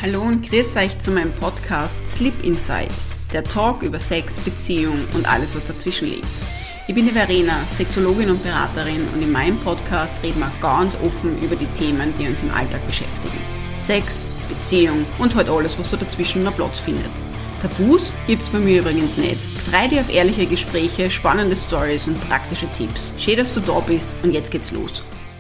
Hallo und grüß euch zu meinem Podcast Sleep Inside, der Talk über Sex, Beziehung und alles, was dazwischen liegt. Ich bin die Verena, Sexologin und Beraterin, und in meinem Podcast reden wir ganz offen über die Themen, die uns im Alltag beschäftigen. Sex, Beziehung und halt alles, was so dazwischen noch Platz findet. Tabus gibt's bei mir übrigens nicht. Freu dich auf ehrliche Gespräche, spannende Stories und praktische Tipps. Schön, dass du da bist, und jetzt geht's los.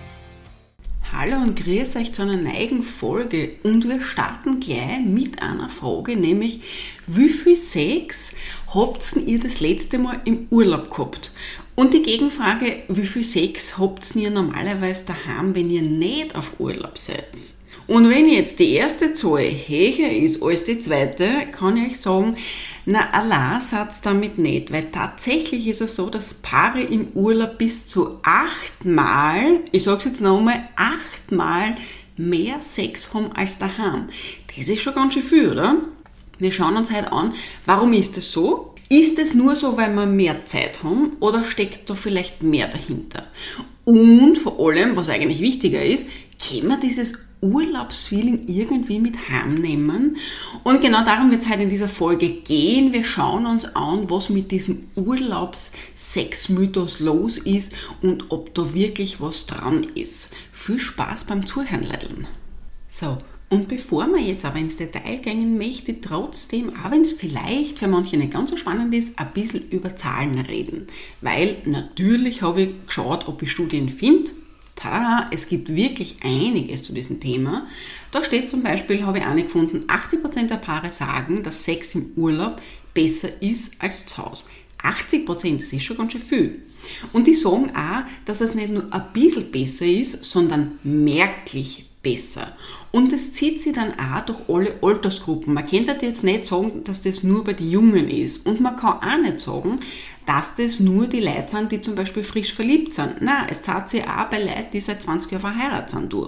Hallo und grüß euch zu einer neuen Folge, und wir starten gleich mit einer Frage, nämlich: Wie viel Sex habt ihr das letzte Mal im Urlaub gehabt? Und die Gegenfrage: Wie viel Sex habt ihr normalerweise daheim, wenn ihr nicht auf Urlaub seid? Und wenn jetzt die erste Zahl höher ist als die zweite, kann ich euch sagen, na, allein seid's damit nicht, weil tatsächlich ist es so, dass Paare im Urlaub bis zu 8-mal, ich sag's jetzt nochmal, 8-mal mehr Sex haben als daheim. Das ist schon ganz schön viel, oder? Wir schauen uns heute an, warum ist das so? Ist es nur so, weil wir mehr Zeit haben, oder steckt da vielleicht mehr dahinter? Und vor allem, was eigentlich wichtiger ist, können wir dieses Urlaubsfeeling irgendwie mit heimnehmen? Und genau darum wird es heute in dieser Folge gehen. Wir schauen uns an, was mit diesem Urlaubssex-Mythos los ist und ob da wirklich was dran ist. Viel Spaß beim Zuhören, Leideln. So, und bevor wir jetzt aber ins Detail gehen, möchte ich trotzdem, auch wenn es vielleicht für manche nicht ganz so spannend ist, ein bisschen über Zahlen reden. Weil natürlich habe ich geschaut, ob ich Studien finde. Tada, es gibt wirklich einiges zu diesem Thema. Da steht zum Beispiel, habe ich eine gefunden, 80% der Paare sagen, dass Sex im Urlaub besser ist als zu Hause. 80%, das ist schon ganz schön viel. Und die sagen auch, dass es nicht nur ein bisschen besser ist, sondern merklich besser. Und das zieht sich dann auch durch alle Altersgruppen. Man kann jetzt nicht sagen, dass das nur bei den Jungen ist. Und man kann auch nicht sagen, dass das nur die Leute sind, die zum Beispiel frisch verliebt sind. Nein, es zieht sich auch bei Leuten, die seit 20 Jahren verheiratet sind, durch.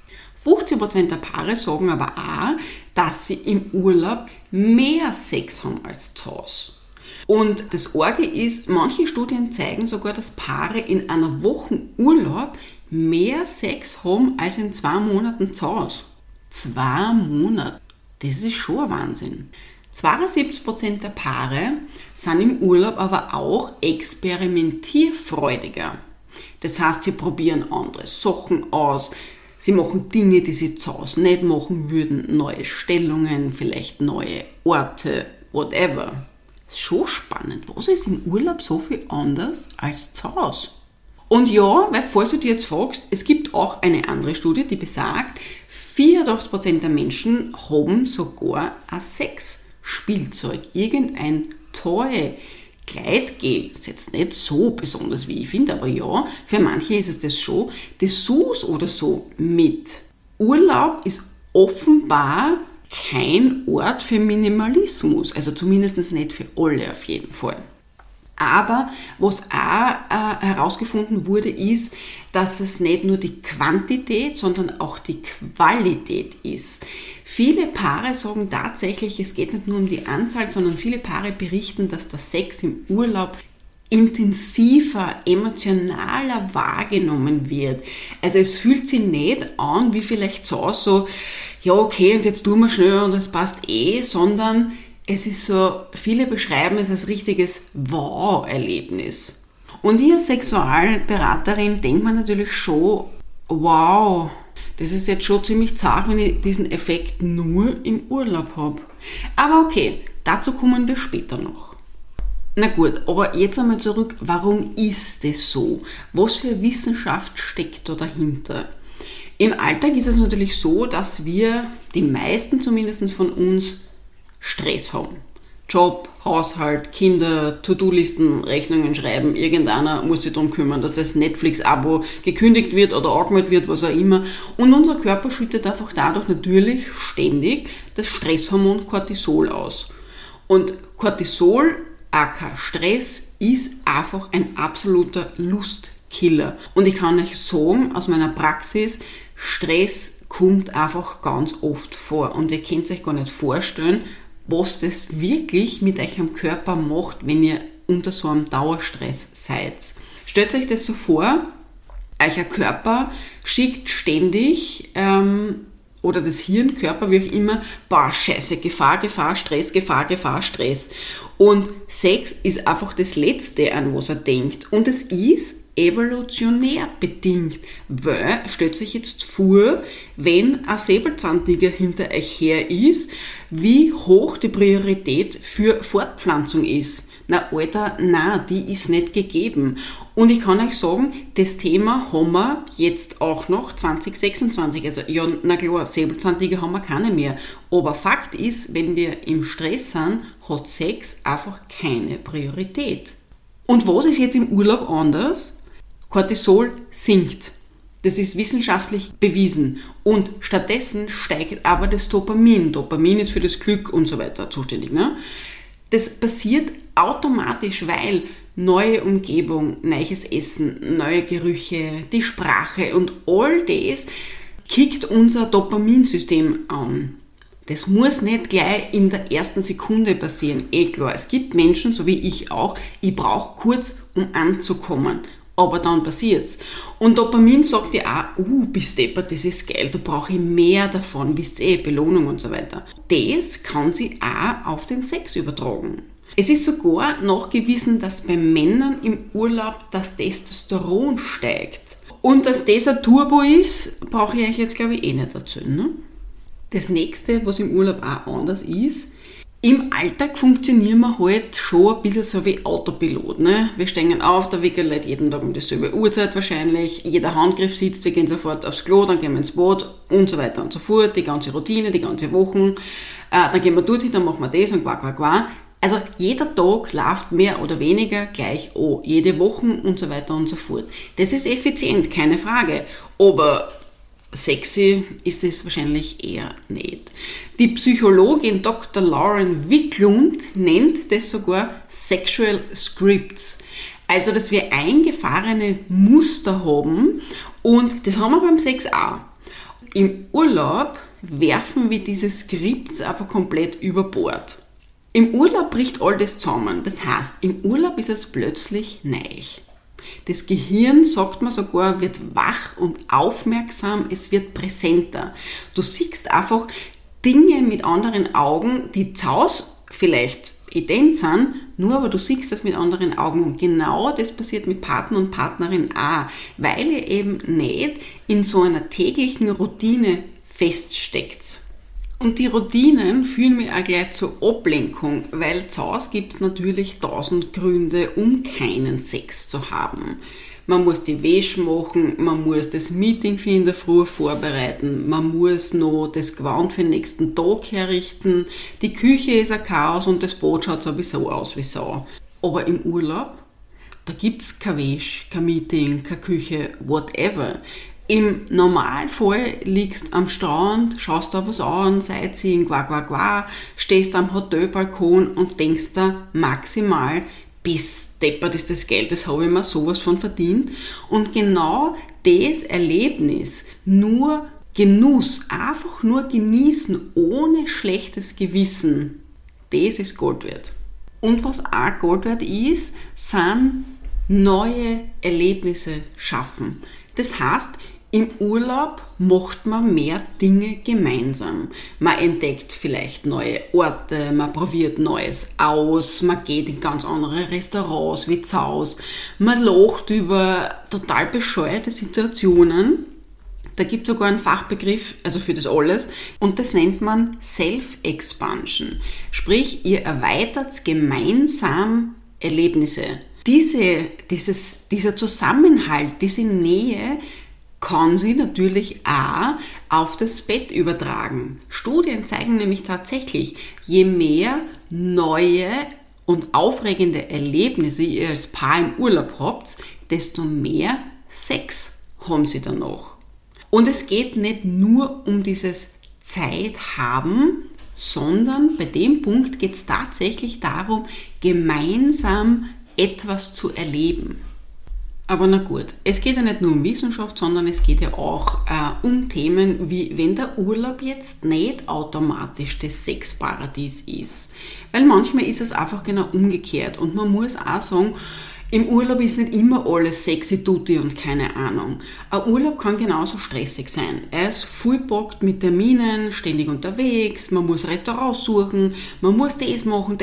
50% der Paare sagen aber auch, dass sie im Urlaub mehr Sex haben als zu Hause. Und das Arge ist, manche Studien zeigen sogar, dass Paare in einer Woche Urlaub mehr Sex haben als in 2 Monaten zu Hause. 2 Monate, das ist schon ein Wahnsinn. 72% der Paare sind im Urlaub aber auch experimentierfreudiger. Das heißt, sie probieren andere Sachen aus, sie machen Dinge, die sie zu Hause nicht machen würden, neue Stellungen, vielleicht neue Orte, whatever. Schon spannend. Was ist im Urlaub so viel anders als zu Hause? Und ja, weil falls du dir jetzt fragst, es gibt auch eine andere Studie, die besagt, 84% der Menschen haben sogar ein Sexspielzeug, irgendein Toy, Gleitgel. Das ist jetzt nicht so besonders, wie ich finde, aber ja, für manche ist es das schon. Dessous oder so mit. Urlaub ist offenbar kein Ort für Minimalismus, also zumindest nicht für alle auf jeden Fall. Aber was auch herausgefunden wurde, ist, dass es nicht nur die Quantität, sondern auch die Qualität ist. Viele Paare sagen tatsächlich, es geht nicht nur um die Anzahl, sondern viele Paare berichten, dass der Sex im Urlaub intensiver, emotionaler wahrgenommen wird. Also es fühlt sich nicht an, wie vielleicht zu Hause so, ja okay, und jetzt tun wir schnell und das passt sondern es ist so, viele beschreiben es als richtiges Wow-Erlebnis. Und ich als Sexualberaterin denke mir natürlich schon, wow, das ist jetzt schon ziemlich zart, wenn ich diesen Effekt nur im Urlaub habe. Aber okay, dazu kommen wir später noch. Na gut, aber jetzt einmal zurück, warum ist das so? Was für Wissenschaft steckt da dahinter? Im Alltag ist es natürlich so, dass wir, die meisten zumindest von uns, Stress haben. Job, Haushalt, Kinder, To-Do-Listen, Rechnungen schreiben, irgendeiner muss sich darum kümmern, dass das Netflix-Abo gekündigt wird oder angemeldet wird, was auch immer. Und unser Körper schüttet einfach dadurch natürlich ständig das Stresshormon Cortisol aus. Und Cortisol, aka Stress, ist einfach ein absoluter Lustkiller. Und ich kann euch sagen, aus meiner Praxis, Stress kommt einfach ganz oft vor. Und ihr könnt euch gar nicht vorstellen, was das wirklich mit eurem Körper macht, wenn ihr unter so einem Dauerstress seid. Stellt euch das so vor, euer Körper schickt ständig oder das Hirn, Körper, wie auch immer, boah, scheiße, Gefahr, Gefahr, Stress, Gefahr, Gefahr, Stress. Und Sex ist einfach das Letzte, an was er denkt. Und es ist evolutionär bedingt, weil, stellt sich jetzt vor, wenn ein Säbelzahntiger hinter euch her ist, wie hoch die Priorität für Fortpflanzung ist. Na Alter, nein, die ist nicht gegeben. Und ich kann euch sagen, das Thema haben wir jetzt auch noch 2026. Also ja, na klar, Säbelzahntiger haben wir keine mehr. Aber Fakt ist, wenn wir im Stress sind, hat Sex einfach keine Priorität. Und was ist jetzt im Urlaub anders? Cortisol sinkt. Das ist wissenschaftlich bewiesen. Und stattdessen steigt aber das Dopamin. Dopamin ist für das Glück und so weiter zuständig. Ne? Das passiert automatisch, weil neue Umgebung, neues Essen, neue Gerüche, die Sprache und all das kickt unser Dopaminsystem an. Das muss nicht gleich in der ersten Sekunde passieren. Klar, es gibt Menschen, so wie ich auch, ich brauche kurz, um anzukommen. Aber dann passiert's. Und Dopamin sagt ja auch, bist deppert, das ist geil, da brauche ich mehr davon, wisst ihr, Belohnung und so weiter. Das kann sich auch auf den Sex übertragen. Es ist sogar nachgewiesen, dass bei Männern im Urlaub das Testosteron steigt. Und dass das ein Turbo ist, brauche ich euch jetzt, glaube ich, nicht erzählen. Ne? Das nächste, was im Urlaub auch anders ist, im Alltag funktionieren wir halt schon ein bisschen so wie Autopilot. Ne? Wir stehen auf, der Wecker lädt jeden Tag um dieselbe Uhrzeit wahrscheinlich, jeder Handgriff sitzt, wir gehen sofort aufs Klo, dann gehen wir ins Bad und so weiter und so fort, die ganze Routine, die ganze Woche. Dann gehen wir dorthin, dann machen wir das und qua. Also jeder Tag läuft mehr oder weniger gleich an, jede Woche und so weiter und so fort. Das ist effizient, keine Frage, aber sexy ist es wahrscheinlich eher nicht. Die Psychologin Dr. Lauren Wiklund nennt das sogar Sexual Scripts. Also, dass wir eingefahrene Muster haben und das haben wir beim Sex auch. Im Urlaub werfen wir diese Skripts einfach komplett über Bord. Im Urlaub bricht all das zusammen. Das heißt, im Urlaub ist es plötzlich neu. Das Gehirn, sagt man sogar, wird wach und aufmerksam, es wird präsenter. Du siehst einfach Dinge mit anderen Augen, die zu Hause vielleicht ident sind, nur aber du siehst das mit anderen Augen. Und genau das passiert mit Partner und Partnerin auch, weil ihr eben nicht in so einer täglichen Routine feststeckt. Und die Routinen führen mich auch gleich zur Ablenkung, weil zu Hause gibt es natürlich 1000 Gründe, um keinen Sex zu haben. Man muss die Wäsche machen, man muss das Meeting für in der Früh vorbereiten, man muss noch das Gewand für den nächsten Tag herrichten, die Küche ist ein Chaos und das Bad schaut sowieso aus wie Sau. Aber im Urlaub, da gibt es kein Wäsche, kein Meeting, keine Küche, whatever. Im Normalfall liegst du am Strand, schaust da was an, Sightseeing, stehst am Hotelbalkon und denkst da maximal, bis deppert ist das Geld, das habe ich mir sowas von verdient. Und genau das Erlebnis, nur Genuss, einfach nur genießen, ohne schlechtes Gewissen, das ist Gold wert. Und was auch Gold wert ist, sind neue Erlebnisse schaffen. Das heißt, im Urlaub macht man mehr Dinge gemeinsam. Man entdeckt vielleicht neue Orte, man probiert Neues aus, man geht in ganz andere Restaurants wie zu Hause, man lacht über total bescheuerte Situationen. Da gibt es sogar einen Fachbegriff, also für das alles, und das nennt man Self-Expansion. Sprich, ihr erweitert gemeinsam Erlebnisse. Dieser Zusammenhalt, diese Nähe kann sie natürlich auch auf das Bett übertragen. Studien zeigen nämlich tatsächlich, je mehr neue und aufregende Erlebnisse ihr als Paar im Urlaub habt, desto mehr Sex haben sie danach. Und es geht nicht nur um dieses Zeit haben, sondern bei dem Punkt geht es tatsächlich darum, gemeinsam etwas zu erleben. Aber na gut, es geht ja nicht nur um Wissenschaft, sondern es geht ja auch um Themen wie, wenn der Urlaub jetzt nicht automatisch das Sexparadies ist. Weil manchmal ist es einfach genau umgekehrt und man muss auch sagen, Im Urlaub ist nicht immer alles sexy tutti und keine Ahnung. Ein Urlaub kann genauso stressig sein. Er ist vollpackt mit Terminen, ständig unterwegs, man muss Restaurants suchen, man muss das machen,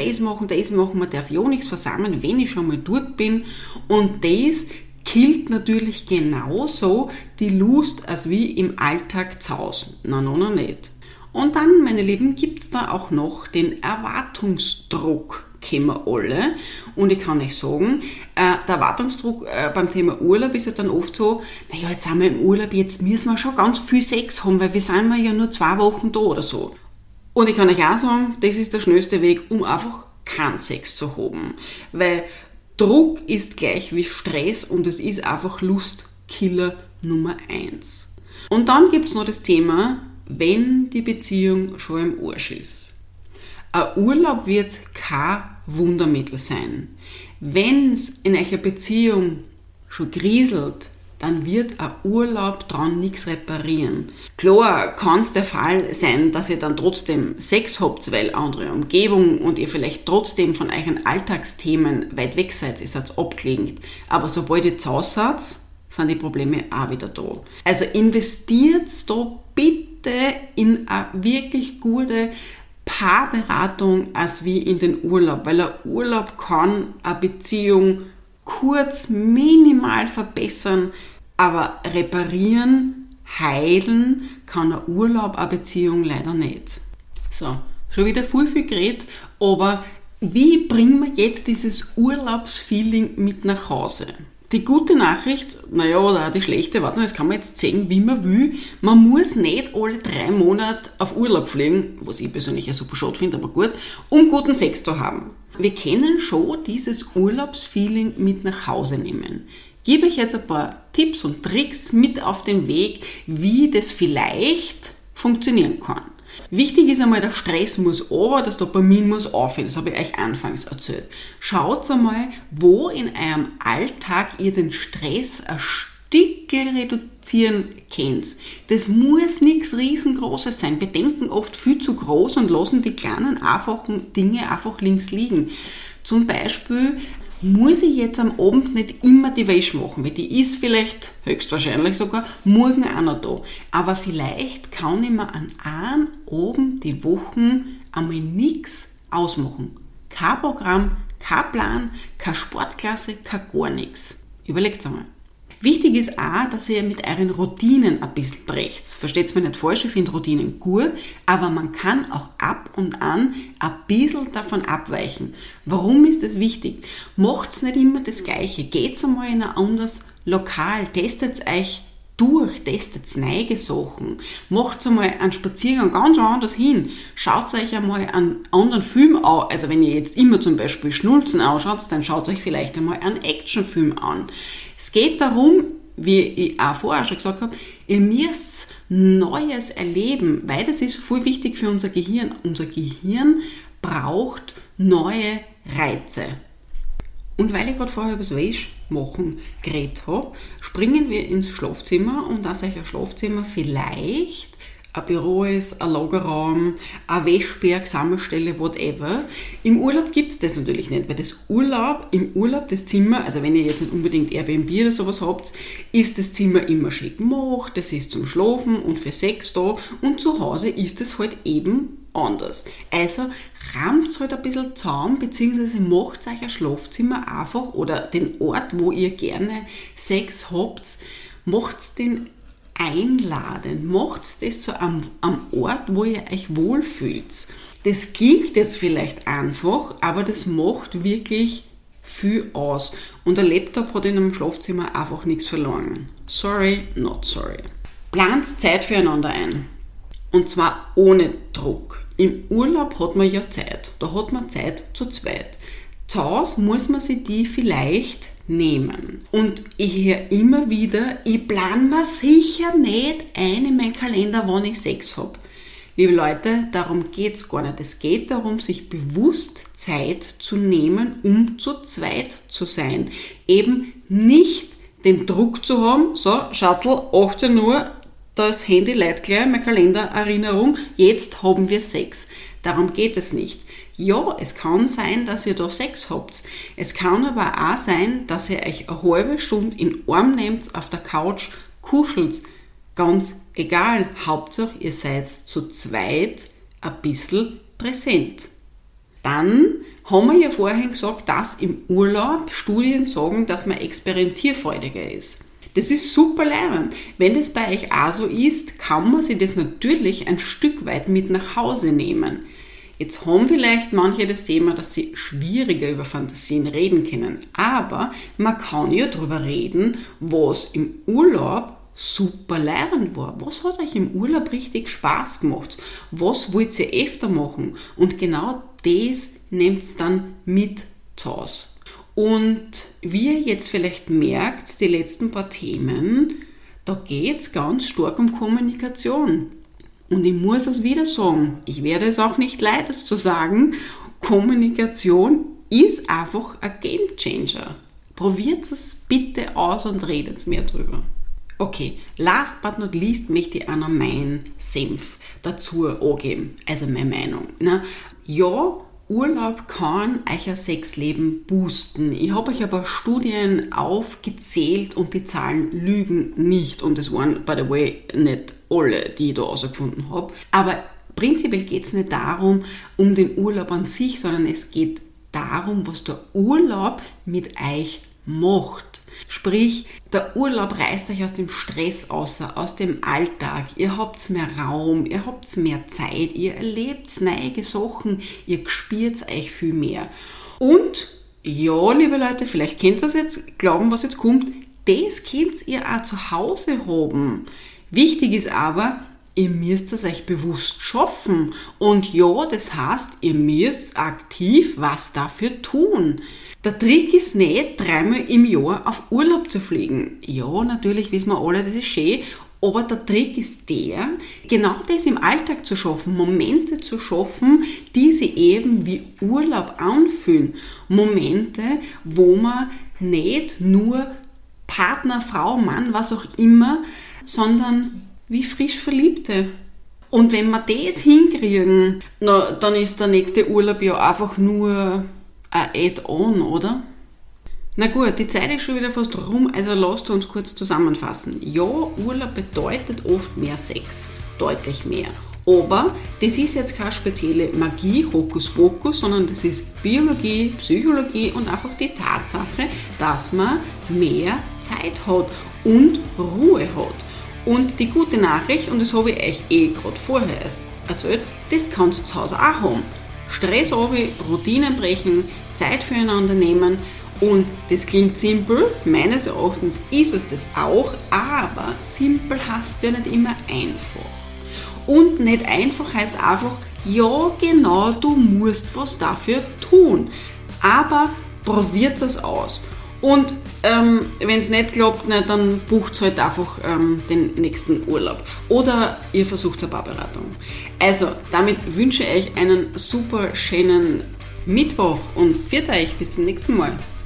man darf ja nichts versammeln, wenn ich schon mal dort bin. Und das killt natürlich genauso die Lust als wie im Alltag zu Hause. Na, noch nicht. Und dann, meine Lieben, gibt's da auch noch den Erwartungsdruck. Kennen wir alle. Und ich kann euch sagen, der Erwartungsdruck beim Thema Urlaub ist ja dann oft so, naja, jetzt sind wir im Urlaub, jetzt müssen wir schon ganz viel Sex haben, weil wir sind ja nur 2 Wochen da oder so. Und ich kann euch auch sagen, das ist der schnellste Weg, um einfach keinen Sex zu haben. Weil Druck ist gleich wie Stress und es ist einfach Lustkiller Nummer 1. Und dann gibt es noch das Thema, wenn die Beziehung schon im Arsch ist. Ein Urlaub wird kein Wundermittel sein. Wenn es in eurer Beziehung schon grieselt, dann wird ein Urlaub dran nichts reparieren. Klar kann es der Fall sein, dass ihr dann trotzdem Sex habt, weil andere Umgebung und ihr vielleicht trotzdem von euren Alltagsthemen weit weg seid, ihr seid abgelenkt. Aber sobald ihr zu Hause seid, sind die Probleme auch wieder da. Also investiert da bitte in eine wirklich gute Paarberatung als wie in den Urlaub, weil ein Urlaub kann eine Beziehung kurz minimal verbessern, aber reparieren, heilen kann ein Urlaub eine Beziehung leider nicht. So, schon wieder viel geredet, aber wie bringen wir jetzt dieses Urlaubsfeeling mit nach Hause? Die gute Nachricht, naja, oder auch die schlechte, warte mal, das kann man jetzt sehen, wie man will. Man muss nicht alle 3 Monate auf Urlaub fliegen, was ich persönlich ja super schade finde, aber gut, um guten Sex zu haben. Wir können schon dieses Urlaubsfeeling mit nach Hause nehmen. Ich gebe euch jetzt ein paar Tipps und Tricks mit auf den Weg, wie das vielleicht funktionieren kann. Wichtig ist einmal, der Stress muss runter, das Dopamin muss aufhören. Das habe ich euch anfangs erzählt. Schaut einmal, wo in eurem Alltag ihr den Stress ein Stückchen reduzieren könnt. Das muss nichts Riesengroßes sein. Wir denken oft viel zu groß und lassen die kleinen, einfachen Dinge einfach links liegen. Zum Beispiel muss ich jetzt am Abend nicht immer die Wäsche machen, weil die ist vielleicht, höchstwahrscheinlich sogar, morgen auch noch da. Aber vielleicht kann ich mir an einem Abend die Woche einmal nichts ausmachen. Kein Programm, kein Plan, keine Sportklasse, kein gar nichts. Überlegt einmal. Wichtig ist auch, dass ihr mit euren Routinen ein bisschen brecht. Versteht's mir nicht falsch, ich finde Routinen gut, aber man kann auch ab und an ein bisschen davon abweichen. Warum ist das wichtig? Macht's nicht immer das Gleiche. Geht's einmal in ein anderes Lokal, testet euch durch, testet neue Sachen, macht einmal einen Spaziergang ganz woanders hin, schaut euch einmal einen anderen Film an, also wenn ihr jetzt immer zum Beispiel Schnulzen anschaut, dann schaut euch vielleicht einmal einen Actionfilm an. Es geht darum, wie ich auch vorher schon gesagt habe, ihr müsst Neues erleben, weil das ist voll wichtig für unser Gehirn. Unser Gehirn braucht neue Reize. Und weil ich gerade vorher über das Wäschmachen geredet habe, springen wir ins Schlafzimmer und dass euch ein Schlafzimmer vielleicht ein Büro ist, ein Lagerraum, ein Wäschberg, Sammelstelle, whatever. Im Urlaub gibt es das natürlich nicht, weil im Urlaub das Zimmer, also wenn ihr jetzt nicht unbedingt Airbnb oder sowas habt, ist das Zimmer immer schön gemacht, das ist zum Schlafen und für Sex da und zu Hause ist es halt eben anders. Also rammt halt ein bisschen zusammen, beziehungsweise macht euch ein Schlafzimmer einfach oder den Ort, wo ihr gerne Sex habt, macht den einladend, macht das zu einem Ort, wo ihr euch wohlfühlt. Das klingt jetzt vielleicht einfach, aber das macht wirklich viel aus. Und der Laptop hat in einem Schlafzimmer einfach nichts verloren. Sorry, not sorry. Plant Zeit füreinander ein. Und zwar ohne Druck. Im Urlaub hat man ja Zeit. Da hat man Zeit zu zweit. Zu Hause muss man sich die vielleicht nehmen. Und ich höre immer wieder, ich plane mir sicher nicht ein in meinen Kalender, wann ich Sex habe. Liebe Leute, darum geht es gar nicht. Es geht darum, sich bewusst Zeit zu nehmen, um zu zweit zu sein. Eben nicht den Druck zu haben, so, Schatzl, 18 Uhr, das Handy leitet gleich, mein Kalendererinnerung, jetzt haben wir Sex. Darum geht es nicht. Ja, es kann sein, dass ihr da Sex habt. Es kann aber auch sein, dass ihr euch eine halbe Stunde in den Arm nehmt, auf der Couch kuschelt. Ganz egal, Hauptsache ihr seid zu zweit ein bisschen präsent. Dann haben wir ja vorhin gesagt, dass im Urlaub Studien sagen, dass man experimentierfreudiger ist. Das ist super leibend. Wenn das bei euch auch so ist, kann man sich das natürlich ein Stück weit mit nach Hause nehmen. Jetzt haben vielleicht manche das Thema, dass sie schwieriger über Fantasien reden können. Aber man kann ja darüber reden, was im Urlaub super leibend war. Was hat euch im Urlaub richtig Spaß gemacht? Was wollt ihr öfter machen? Und genau das nehmt ihr dann mit zu Hause. Und wie ihr jetzt vielleicht merkt, die letzten paar Themen, da geht es ganz stark um Kommunikation. Und ich muss es wieder sagen, ich werde es auch nicht leid, es zu sagen, Kommunikation ist einfach ein Gamechanger. Probiert es bitte aus und redet mehr drüber. Okay, last but not least möchte ich auch noch meinen Senf dazu angeben, also meine Meinung. Ja, Urlaub kann euer Sexleben boosten. Ich habe euch aber Studien aufgezählt und die Zahlen lügen nicht. Und es waren, by the way, nicht alle, die ich da herausgefunden habe. Aber prinzipiell geht es nicht darum, um den Urlaub an sich, sondern es geht darum, was der Urlaub mit euch macht. Sprich, der Urlaub reißt euch aus dem Stress aus dem Alltag. Ihr habt mehr Raum, ihr habt mehr Zeit, ihr erlebt neue Sachen, ihr spürt euch viel mehr. Und ja, liebe Leute, vielleicht kennt ihr das jetzt, glauben, was jetzt kommt, das könnt ihr auch zu Hause haben. Wichtig ist aber, ihr müsst es euch bewusst schaffen. Und ja, das heißt, ihr müsst aktiv was dafür tun. Der Trick ist nicht, 3-mal im Jahr auf Urlaub zu fliegen. Ja, natürlich wissen wir alle, das ist schön, aber der Trick ist der, genau das im Alltag zu schaffen, Momente zu schaffen, die sich eben wie Urlaub anfühlen. Momente, wo man nicht nur Partner, Frau, Mann, was auch immer, sondern wie frisch Verliebte. Und wenn wir das hinkriegen, dann ist der nächste Urlaub ja einfach nur ein Add-on, oder? Na gut, die Zeit ist schon wieder fast rum, also lasst uns kurz zusammenfassen. Ja, Urlaub bedeutet oft mehr Sex, deutlich mehr. Aber das ist jetzt keine spezielle Magie, Hokuspokus, sondern das ist Biologie, Psychologie und einfach die Tatsache, dass man mehr Zeit hat und Ruhe hat. Und die gute Nachricht, und das habe ich euch gerade vorher erst erzählt, das kannst du zu Hause auch haben. Stress runter, Routinen brechen, Zeit füreinander nehmen und das klingt simpel, meines Erachtens ist es das auch, aber simpel heißt ja nicht immer einfach. Und nicht einfach heißt einfach, ja genau, du musst was dafür tun, aber probiert es aus. Und wenn es nicht klappt, dann bucht halt einfach den nächsten Urlaub. Oder ihr versucht eine Paarberatung. Also, damit wünsche ich euch einen super schönen Mittwoch und pfiat euch bis zum nächsten Mal.